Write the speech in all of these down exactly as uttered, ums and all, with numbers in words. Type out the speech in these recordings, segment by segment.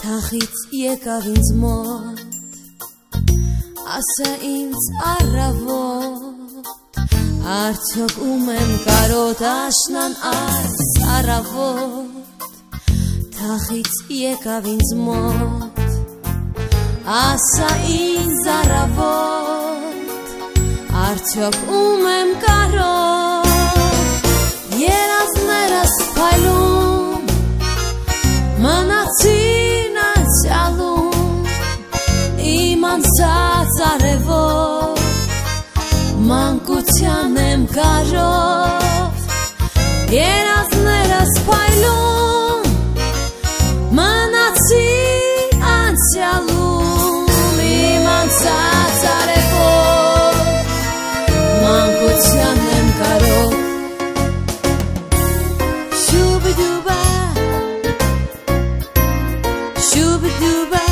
Թախից եկավ ինձ մոտ, ասա ինձ առավոտ, արդյոք ում եմ կարոտ աշնան այս առավոտ։ Թախից եկավ ինձ մոտ, ասա ինձ առավոտ, արդյոք ում եմ կարոտ։ Երազներս փայլում, մնացին անցյալում, իմ անցած արևոտ, մանկության եմ կարոտ։ Երազներս փայլում, մնացին անցյալում, իմ անցած արևոտ, մանկության եմ կարոտ։ Շուբիդուբա, շուբիդուբա,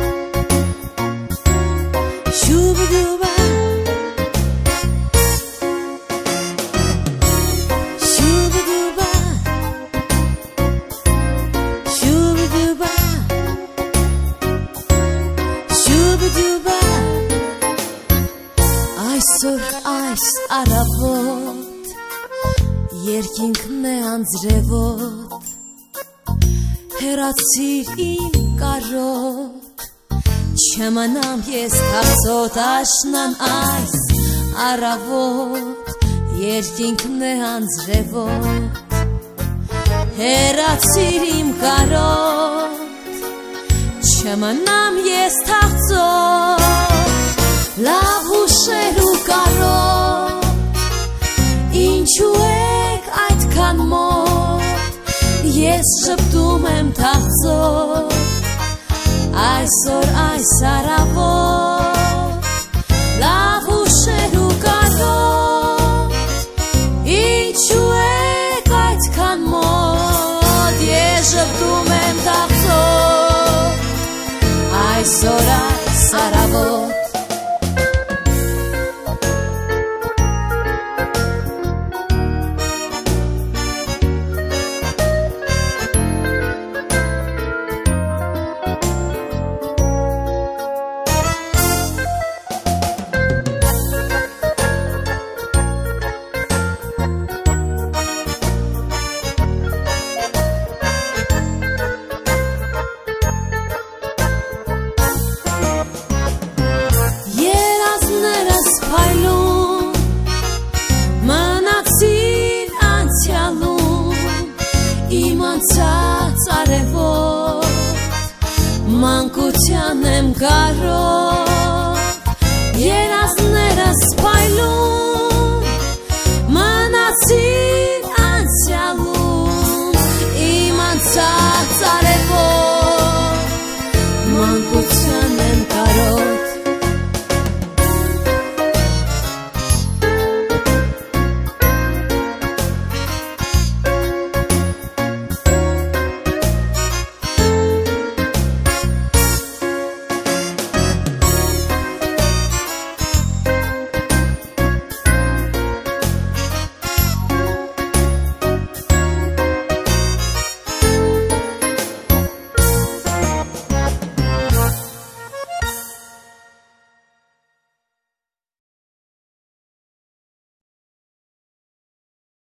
շուբիդուբա, շուբիդուբա, շուբիդուբա, շուբիդուբա, այսօր այս առավոտ երկինքն է անձրևոտ, հեռացիր իմ կարոտ, չմնամ ես թախծոտ աշնան այս առավոտ, երկինքն է անձրևոտ, հեռացիր իմ կարոտ, չմնամ ես թախծոտ, լավ հուշեր ու կարոտ, ինչու եք այդքան մոտ, ես շպտում եմ թախծոտ, այսօր այս առավոտ, լավ հուշեր ու կարոտ, ինչու եք այդքան մոտ, ես շպտում եմ թախծոտ, այսօր այս առավոտ։ Փայլում, մնացին անցյալում, իմ անցած արևոտ, մանկության եմ կարոտ։